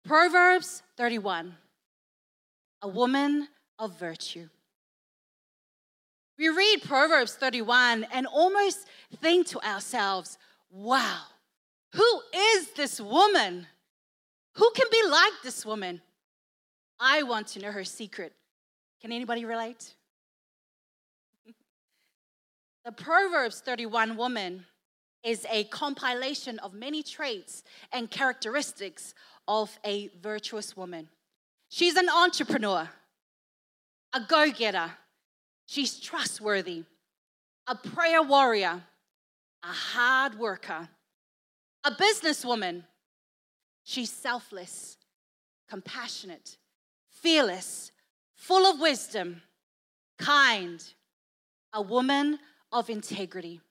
Proverbs 31, a woman of virtue. We read Proverbs 31 and almost think to ourselves, wow, who is this woman? Who can be like this woman? I want to know her secret. Can anybody relate? The Proverbs 31 woman is a compilation of many traits and characteristics of a virtuous woman. She's an entrepreneur, a go-getter. She's trustworthy, a prayer warrior, a hard worker, a businesswoman. She's selfless, compassionate, fearless, full of wisdom, kind, a woman of integrity,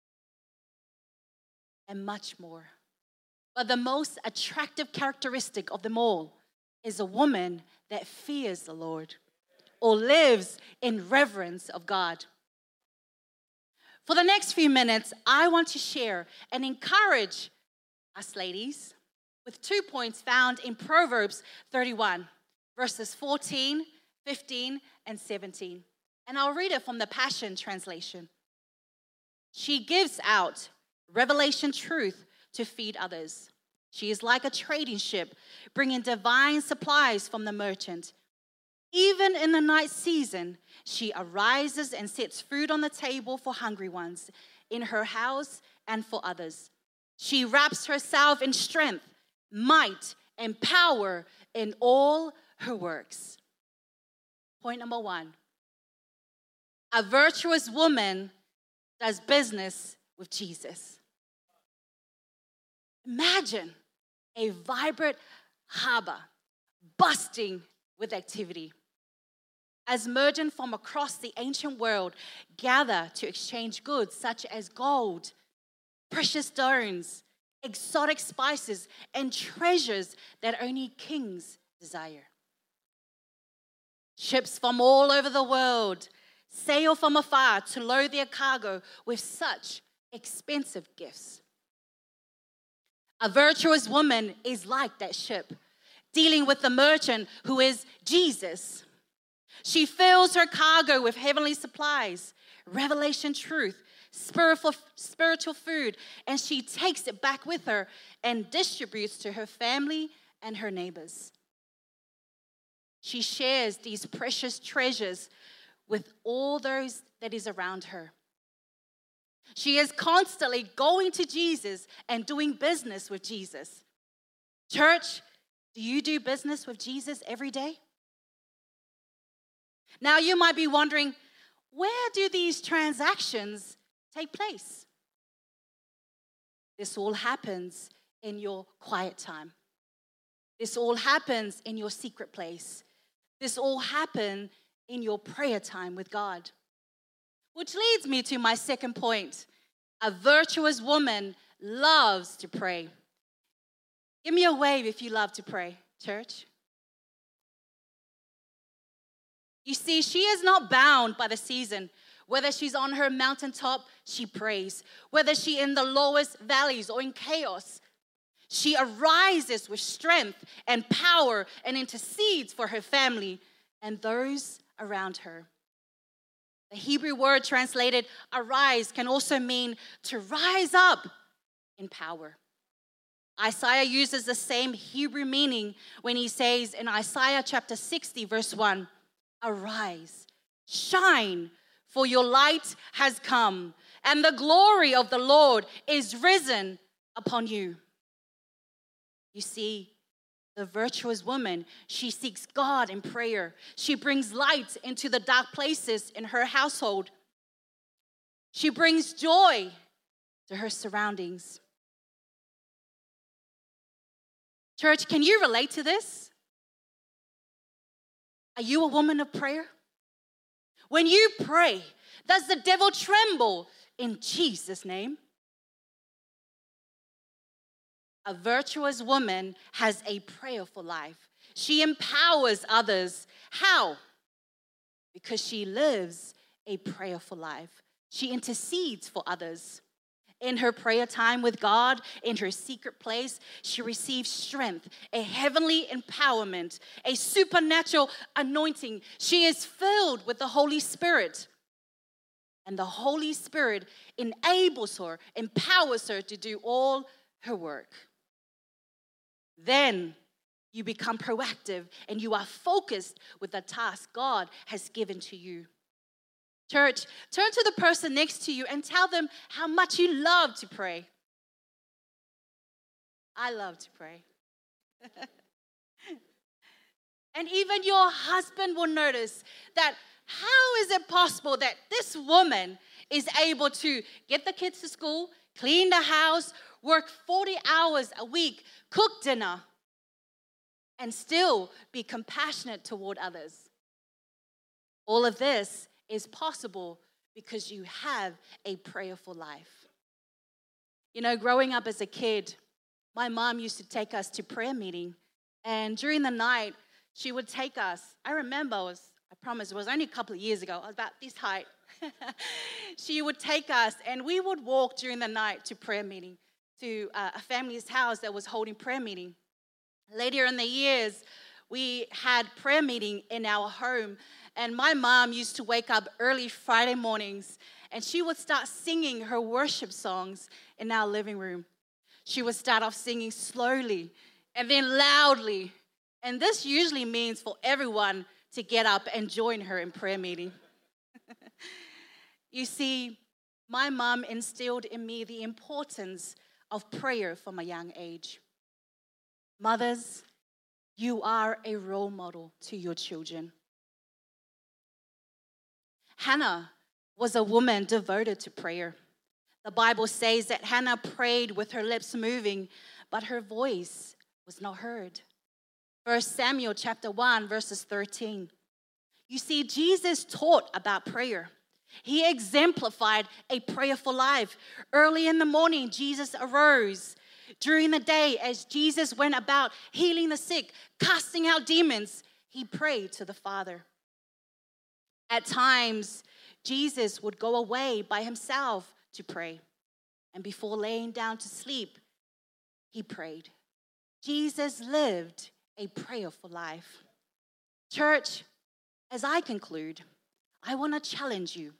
and much more. But the most attractive characteristic of them all is a woman that fears the Lord or lives in reverence of God. For the next few minutes, I want to share and encourage us ladies with 2 points found in Proverbs 31, verses 14, 15, and 17. And I'll read it from the Passion Translation. She gives out revelation truth to feed others. She is like a trading ship, bringing divine supplies from the merchant. Even in the night season, she arises and sets food on the table for hungry ones, in her house and for others. She wraps herself in strength, might, and power in all her works. Point number 1. A virtuous woman does business with Jesus. Imagine a vibrant harbor busting with activity as merchants from across the ancient world gather to exchange goods such as gold, precious stones, exotic spices, and treasures that only kings desire. Ships from all over the world sail from afar to load their cargo with such expensive gifts. A virtuous woman is like that ship, dealing with the merchant who is Jesus. She fills her cargo with heavenly supplies, revelation truth, spiritual food, and she takes it back with her and distributes to her family and her neighbors. She shares these precious treasures with all those that is around her. She is constantly going to Jesus and doing business with Jesus. Church, do you do business with Jesus every day? Now you might be wondering, where do these transactions take place? This all happens in your quiet time. This all happens in your secret place. This all happens in your prayer time with God. Which leads me to my second point. A virtuous woman loves to pray. Give me a wave if you love to pray, church. You see, she is not bound by the season. Whether she's on her mountaintop, she prays. Whether she's in the lowest valleys or in chaos, she arises with strength and power and intercedes for her family and those around her. The Hebrew word translated arise can also mean to rise up in power. Isaiah uses the same Hebrew meaning when he says in Isaiah chapter 60, verse 1, arise, shine, for your light has come, and the glory of the Lord is risen upon you. You see, the virtuous woman, she seeks God in prayer. She brings light into the dark places in her household. She brings joy to her surroundings. Church, can you relate to this? Are you a woman of prayer? When you pray, does the devil tremble in Jesus' name? A virtuous woman has a prayerful life. She empowers others. How? Because she lives a prayerful life. She intercedes for others. In her prayer time with God, in her secret place, she receives strength, a heavenly empowerment, a supernatural anointing. She is filled with the Holy Spirit. And the Holy Spirit enables her, empowers her to do all her work. Then you become proactive and you are focused with the task God has given to you. Church, turn to the person next to you and tell them how much you love to pray. I love to pray. And even your husband will notice that how is it possible that this woman is able to get the kids to school, clean the house, work 40 hours a week, cook dinner, and still be compassionate toward others? All of this is possible because you have a prayerful life. You know, growing up as a kid, my mom used to take us to prayer meeting, and during the night, she would take us. I remember, I promise, it was only a couple of years ago. I was about this height. She would take us, and we would walk during the night to prayer meeting, to a family's house that was holding prayer meeting. Later in the years, we had prayer meeting in our home, and my mom used to wake up early Friday mornings, and she would start singing her worship songs in our living room. She would start off singing slowly and then loudly, and this usually means for everyone to get up and join her in prayer meeting. You see, my mom instilled in me the importance of prayer from a young age. Mothers, you are a role model to your children. Hannah was a woman devoted to prayer. The Bible says that Hannah prayed with her lips moving, but her voice was not heard. 1 Samuel chapter 1, verses 13. You see, Jesus taught about prayer. He exemplified a prayerful life. Early in the morning, Jesus arose. During the day, as Jesus went about healing the sick, casting out demons, he prayed to the Father. At times, Jesus would go away by himself to pray. And before laying down to sleep, he prayed. Jesus lived a prayerful life. Church, as I conclude, I want to challenge you.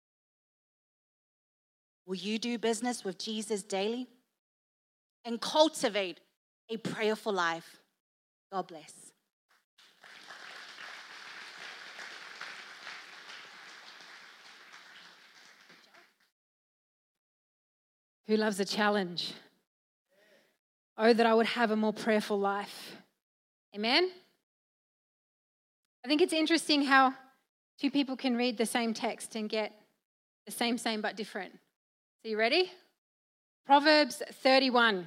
Will you do business with Jesus daily and cultivate a prayerful life? God bless. Who loves a challenge? Oh, that I would have a more prayerful life. Amen? I think it's interesting how two people can read the same text and get the same but different. So you ready? Proverbs 31.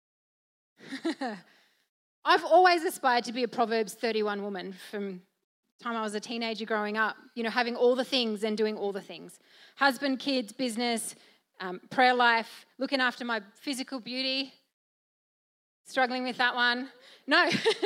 I've always aspired to be a Proverbs 31 woman from the time I was a teenager growing up, you know, having all the things and doing all the things. Husband, kids, business, prayer life, looking after my physical beauty, struggling with that one. No.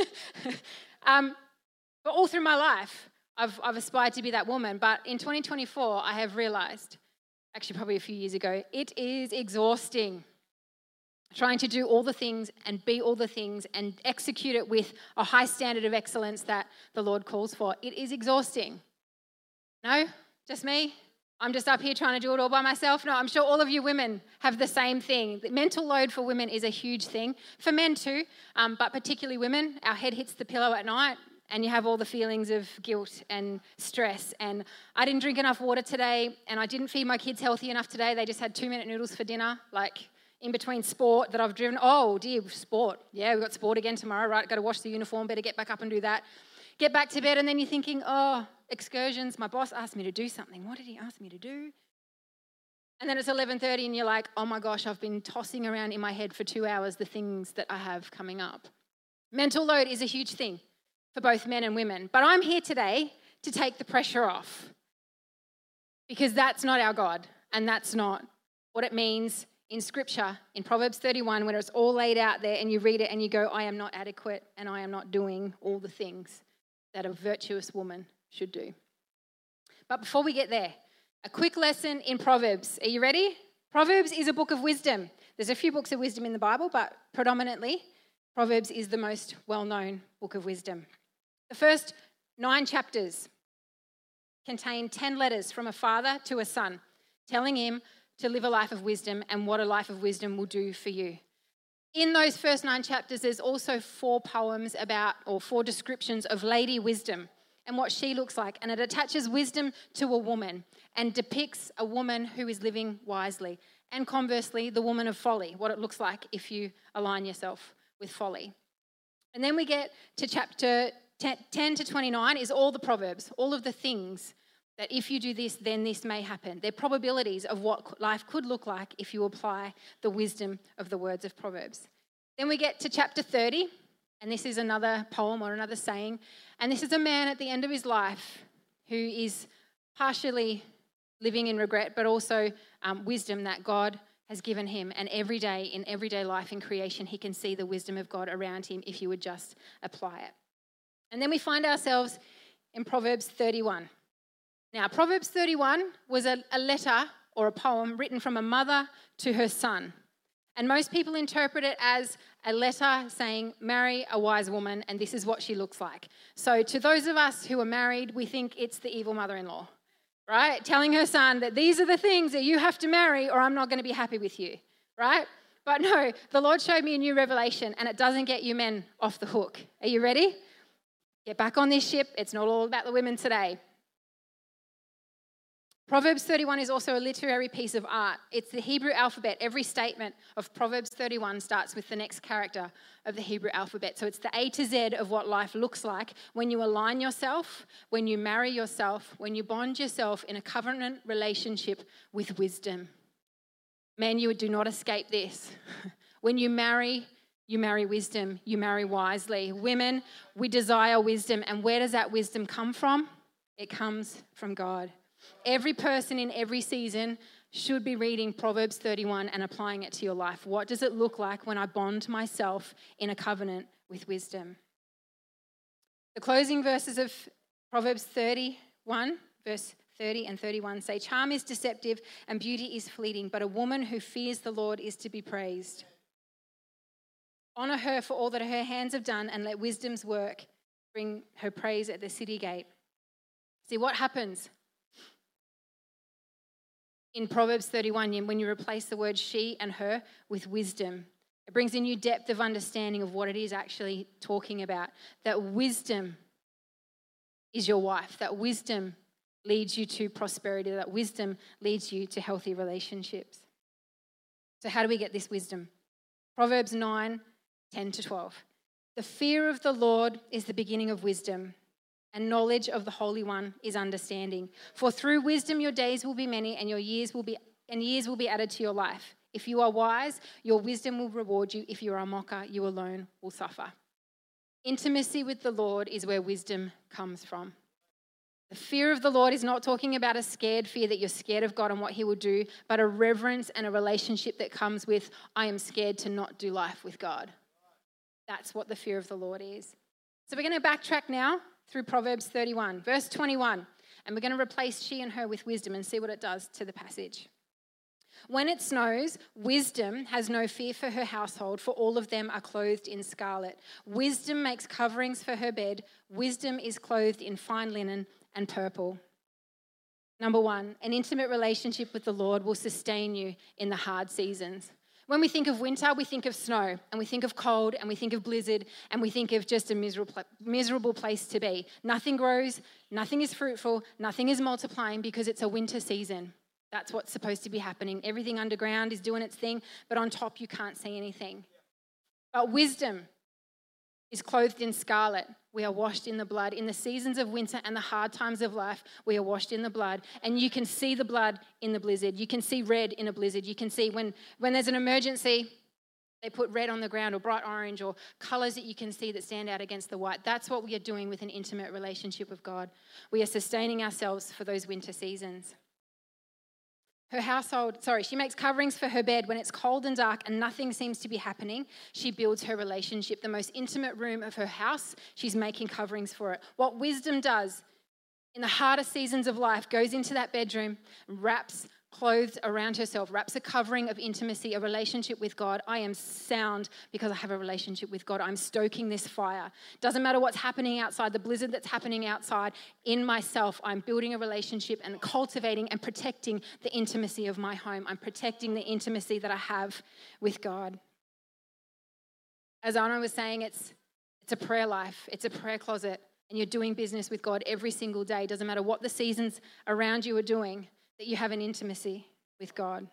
But all through my life, I've aspired to be that woman. But in 2024, I have realized, actually probably a few years ago, it is exhausting trying to do all the things and be all the things and execute it with a high standard of excellence that the Lord calls for. It is exhausting. No? Just me? I'm just up here trying to do it all by myself? No, I'm sure all of you women have the same thing. The mental load for women is a huge thing. For men too, but particularly women. Our head hits the pillow at night and you have all the feelings of guilt and stress. And I didn't drink enough water today and I didn't feed my kids healthy enough today. They just had 2-minute noodles for dinner, like in between sport that I've driven. Oh dear, sport. Yeah, we've got sport again tomorrow, right? Got to wash the uniform, better get back up and do that. Get back to bed and then you're thinking, oh, excursions, my boss asked me to do something. What did he ask me to do? And then it's 11:30 and you're like, oh my gosh, I've been tossing around in my head for 2 hours the things that I have coming up. Mental load is a huge thing for both men and women. But I'm here today to take the pressure off because that's not our God and that's not what it means in Scripture, in Proverbs 31, when it's all laid out there and you read it and you go, I am not adequate and I am not doing all the things that a virtuous woman should do. But before we get there, a quick lesson in Proverbs. Are you ready? Proverbs is a book of wisdom. There's a few books of wisdom in the Bible, but predominantly, Proverbs is the most well-known book of wisdom. The first 9 chapters contain 10 letters from a father to a son, telling him to live a life of wisdom and what a life of wisdom will do for you. In those first 9 chapters, there's also 4 poems about, or 4 descriptions of Lady Wisdom and what she looks like. And it attaches wisdom to a woman and depicts a woman who is living wisely. And conversely, the woman of folly, what it looks like if you align yourself with folly. And then we get to chapter 10 to 29 is all the Proverbs, all of the things that if you do this, then this may happen. They're probabilities of what life could look like if you apply the wisdom of the words of Proverbs. Then we get to chapter 30, and this is another poem or another saying. And this is a man at the end of his life who is partially living in regret, but also wisdom that God has given him. And every day, in everyday life in creation, he can see the wisdom of God around him if he would just apply it. And then we find ourselves in Proverbs 31. Now, Proverbs 31 was a letter or a poem written from a mother to her son. And most people interpret it as a letter saying, marry a wise woman, and this is what she looks like. So to those of us who are married, we think it's the evil mother-in-law, right? Telling her son that these are the things that you have to marry or I'm not going to be happy with you, right? But no, the Lord showed me a new revelation, and it doesn't get you men off the hook. Are you ready? Get back on this ship. It's not all about the women today. Proverbs 31 is also a literary piece of art. It's the Hebrew alphabet. Every statement of Proverbs 31 starts with the next character of the Hebrew alphabet. So it's the A to Z of what life looks like when you align yourself, when you marry yourself, when you bond yourself in a covenant relationship with wisdom. Men, you do not escape this. When you marry wisdom, you marry wisely. Women, we desire wisdom. And where does that wisdom come from? It comes from God. Every person in every season should be reading Proverbs 31 and applying it to your life. What does it look like when I bond myself in a covenant with wisdom? The closing verses of Proverbs 31, verse 30 and 31 say, charm is deceptive and beauty is fleeting, but a woman who fears the Lord is to be praised. Honor her for all that her hands have done, and let wisdom's work bring her praise at the city gate. See what happens in Proverbs 31, when you replace the word she and her with wisdom. It brings a new depth of understanding of what it is actually talking about. That wisdom is your wife. That wisdom leads you to prosperity. That wisdom leads you to healthy relationships. So how do we get this wisdom? Proverbs 9, 10 to 12. The fear of the Lord is the beginning of wisdom, and knowledge of the Holy One is understanding. For through wisdom your days will be many, and years will be added to your life. If you are wise, your wisdom will reward you. If you are a mocker, you alone will suffer. Intimacy with the Lord is where wisdom comes from. The fear of the Lord is not talking about a scared fear that you're scared of God and what he will do, but a reverence and a relationship that comes with, I am scared to not do life with God. That's what the fear of the Lord is. So we're going to backtrack now through Proverbs 31, verse 21, and we're going to replace she and her with wisdom and see what it does to the passage. When it snows, wisdom has no fear for her household, for all of them are clothed in scarlet. Wisdom makes coverings for her bed. Wisdom is clothed in fine linen and purple. Number 1, an intimate relationship with the Lord will sustain you in the hard seasons. When we think of winter, we think of snow, and we think of cold, and we think of blizzard, and we think of just a miserable place to be. Nothing grows, nothing is fruitful, nothing is multiplying because it's a winter season. That's what's supposed to be happening. Everything underground is doing its thing, but on top you can't see anything. But wisdom is clothed in scarlet. We are washed in the blood. In the seasons of winter and the hard times of life, we are washed in the blood. And you can see the blood in the blizzard. You can see red in a blizzard. You can see when there's an emergency, they put red on the ground or bright orange or colours that you can see that stand out against the white. That's what we are doing with an intimate relationship with God. We are sustaining ourselves for those winter seasons. She makes coverings for her bed when it's cold and dark and nothing seems to be happening. She builds her relationship, the most intimate room of her house. She's making coverings for it. What wisdom does in the hardest seasons of life goes into that bedroom, wraps clothes around herself, wraps a covering of intimacy, a relationship with God. I am sound because I have a relationship with God. I'm stoking this fire. Doesn't matter what's happening outside, the blizzard that's happening outside. In myself, I'm building a relationship and cultivating and protecting the intimacy of my home. I'm protecting the intimacy that I have with God. As Anna was saying, it's a prayer life. It's a prayer closet. And you're doing business with God every single day. Doesn't matter what the seasons around you are doing, that you have an intimacy with God.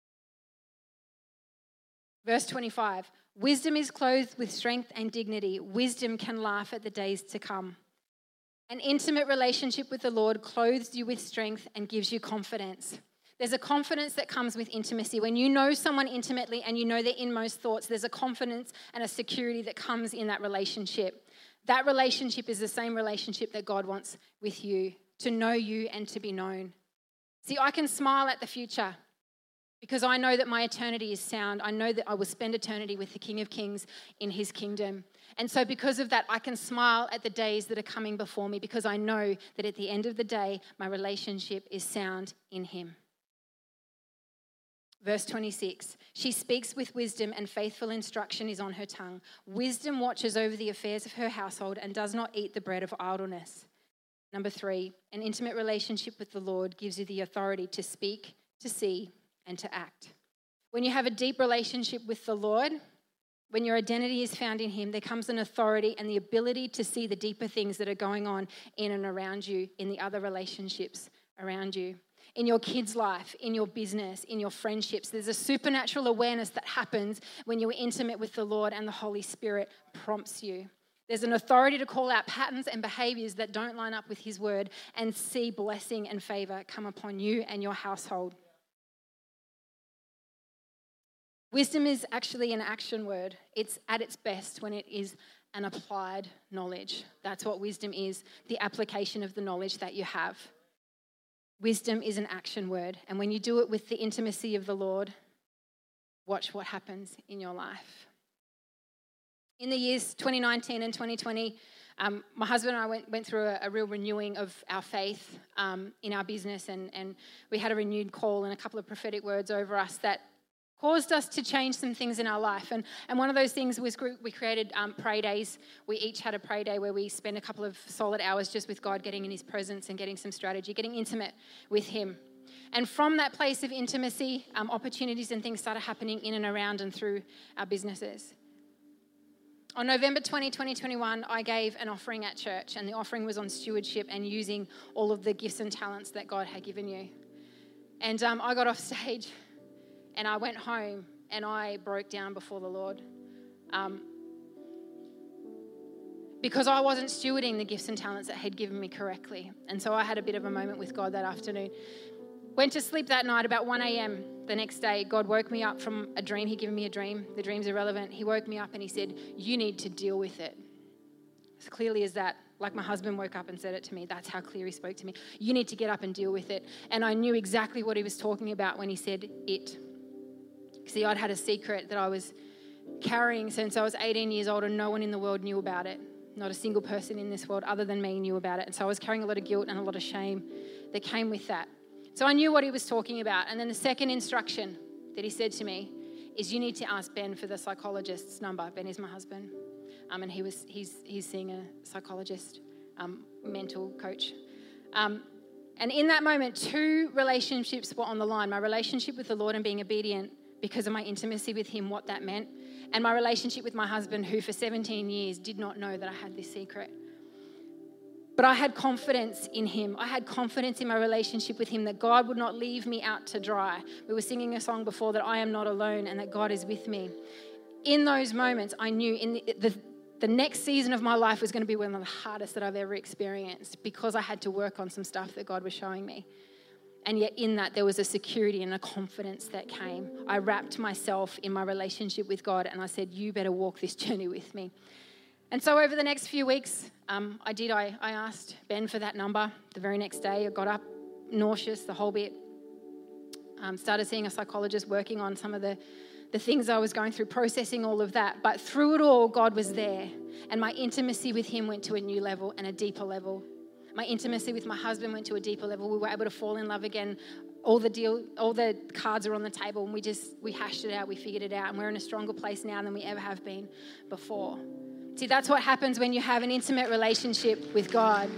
Verse 25, wisdom is clothed with strength and dignity. Wisdom can laugh at the days to come. An intimate relationship with the Lord clothes you with strength and gives you confidence. There's a confidence that comes with intimacy. When you know someone intimately and you know their inmost thoughts, there's a confidence and a security that comes in that relationship. That relationship is the same relationship that God wants with you, to know you and to be known. See, I can smile at the future because I know that my eternity is sound. I know that I will spend eternity with the King of Kings in his kingdom. And so because of that, I can smile at the days that are coming before me because I know that at the end of the day, my relationship is sound in him. Verse 26, she speaks with wisdom and faithful instruction is on her tongue. Wisdom watches over the affairs of her household and does not eat the bread of idleness. Number 3, an intimate relationship with the Lord gives you the authority to speak, to see, and to act. When you have a deep relationship with the Lord, when your identity is found in him, there comes an authority and the ability to see the deeper things that are going on in and around you, in the other relationships around you. In your kids' life, in your business, in your friendships, there's a supernatural awareness that happens when you're intimate with the Lord and the Holy Spirit prompts you. There's an authority to call out patterns and behaviors that don't line up with his word and see blessing and favor come upon you and your household. Wisdom is actually an action word. It's at its best when it is an applied knowledge. That's what wisdom is, the application of the knowledge that you have. Wisdom is an action word. And when you do it with the intimacy of the Lord, watch what happens in your life. In the years 2019 and 2020, my husband and I went through a real renewing of our faith in our business, and we had a renewed call and a couple of prophetic words over us that caused us to change some things in our life. And one of those things was we created pray days. We each had a pray day where we spend a couple of solid hours just with God, getting in his presence and getting some strategy, getting intimate with him. And from that place of intimacy, opportunities and things started happening in and around and through our businesses. On November 20, 2021, I gave an offering at church, and the offering was on stewardship and using all of the gifts and talents that God had given you. And I got off stage and I went home and I broke down before the Lord because I wasn't stewarding the gifts and talents that He'd given me correctly. And so I had a bit of a moment with God that afternoon. Went to sleep that night about 1 a.m. The next day, God woke me up from a dream. He'd given me a dream. The dream's irrelevant. He woke me up and he said, you need to deal with it. As clearly as that, like my husband woke up and said it to me, that's how clear he spoke to me. You need to get up and deal with it. And I knew exactly what he was talking about when he said it. See, I'd had a secret that I was carrying since I was 18 years old and no one in the world knew about it. Not a single person in this world other than me knew about it. And so I was carrying a lot of guilt and a lot of shame that came with that. So I knew what he was talking about. And then the second instruction that he said to me is you need to ask Ben for the psychologist's number. Ben is my husband. And he's seeing a psychologist, mental coach. And in that moment, 2 relationships were on the line. My relationship with the Lord and being obedient because of my intimacy with him, what that meant. And my relationship with my husband, who for 17 years did not know that I had this secret. But I had confidence in him. I had confidence in my relationship with him that God would not leave me out to dry. We were singing a song before that I am not alone and that God is with me. In those moments, I knew in the next season of my life was going to be one of the hardest that I've ever experienced because I had to work on some stuff that God was showing me. And yet in that, there was a security and a confidence that came. I wrapped myself in my relationship with God and I said, you better walk this journey with me. And so over the next few weeks, I asked Ben for that number. The very next day, I got up nauseous, the whole bit. Started seeing a psychologist, working on some of the things I was going through, processing all of that. But through it all, God was there. And my intimacy with him went to a new level and a deeper level. My intimacy with my husband went to a deeper level. We were able to fall in love again all the cards are on the table, and we hashed it out, we figured it out, and we're in a stronger place now than we ever have been before. See, that's what happens when you have an intimate relationship with God.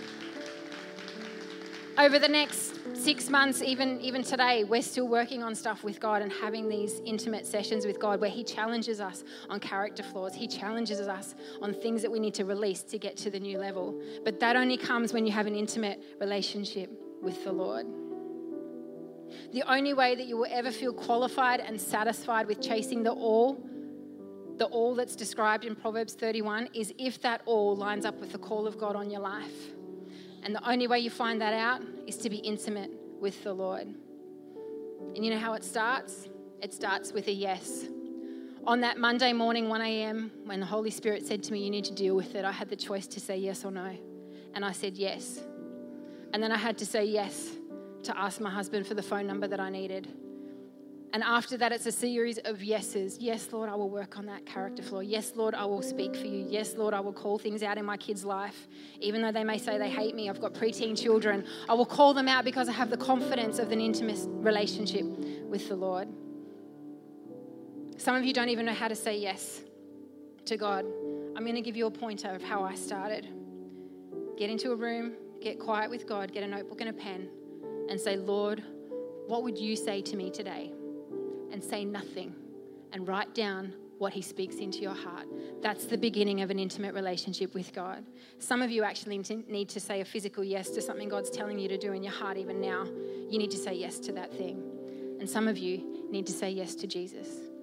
Over the next 6 months, even today, we're still working on stuff with God and having these intimate sessions with God where He challenges us on character flaws. He challenges us on things that we need to release to get to the new level. But that only comes when you have an intimate relationship with the Lord. The only way that you will ever feel qualified and satisfied with chasing the all that's described in Proverbs 31, is if that all lines up with the call of God on your life. And the only way you find that out is to be intimate with the Lord. And you know how it starts? It starts with a yes. On that Monday morning, 1 a.m., when the Holy Spirit said to me, you need to deal with it, I had the choice to say yes or no. And I said yes. And then I had to say yes to ask my husband for the phone number that I needed. And after that, it's a series of yeses. Yes, Lord, I will work on that character flaw. Yes, Lord, I will speak for you. Yes, Lord, I will call things out in my kids' life. Even though they may say they hate me, I've got preteen children. I will call them out because I have the confidence of an intimate relationship with the Lord. Some of you don't even know how to say yes to God. I'm going to give you a pointer of how I started. Get into a room, get quiet with God, get a notebook and a pen, and say, Lord, what would you say to me today? And say nothing, and write down what He speaks into your heart. That's the beginning of an intimate relationship with God. Some of you actually need to say a physical yes to something God's telling you to do in your heart even now. You need to say yes to that thing. And some of you need to say yes to Jesus.